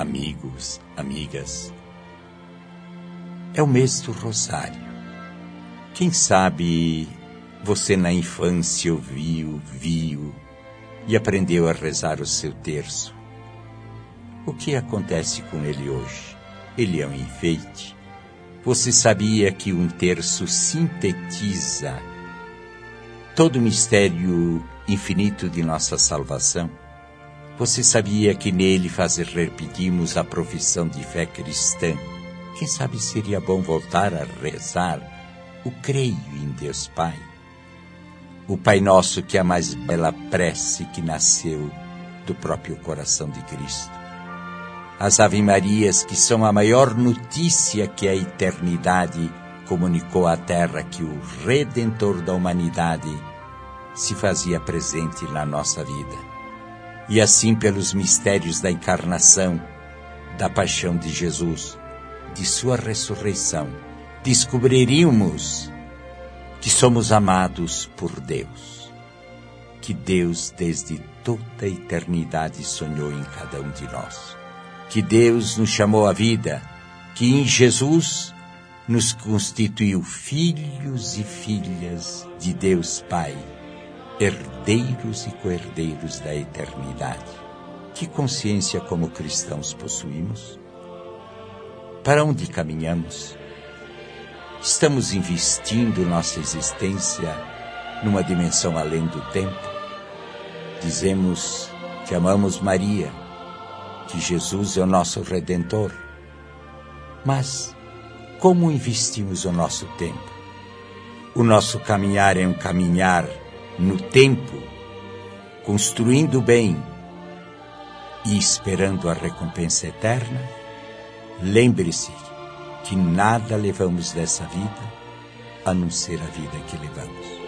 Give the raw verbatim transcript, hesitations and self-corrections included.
amigos, amigas. É o mês do Rosário. Quem sabe você na infância ouviu, viu e aprendeu a rezar o seu terço. O que acontece com ele hoje? Ele é um enfeite. Você sabia que um terço sintetiza todo o mistério infinito de nossa salvação? Você sabia que nele faz repetirmos a profissão de fé cristã? Quem sabe seria bom voltar a rezar o creio em Deus Pai? O Pai Nosso, que é a mais bela prece que nasceu do próprio coração de Cristo. As Ave Marias, que são a maior notícia que a eternidade comunicou à Terra, que o Redentor da humanidade se fazia presente na nossa vida. E assim, pelos mistérios da encarnação, da paixão de Jesus, de sua ressurreição, descobriríamos que somos amados por Deus, que Deus desde toda a eternidade sonhou em cada um de nós, que Deus nos chamou à vida, que em Jesus nos constituiu filhos e filhas de Deus Pai, herdeiros e co-herdeiros da eternidade. Que consciência como cristãos possuímos? Para onde caminhamos? Estamos investindo nossa existência numa dimensão além do tempo? Dizemos que amamos Maria, que Jesus é o nosso Redentor. Mas como investimos o nosso tempo? O nosso caminhar é um caminhar no tempo, construindo bem e esperando a recompensa eterna? Lembre-se que nada levamos dessa vida a não ser a vida que levamos.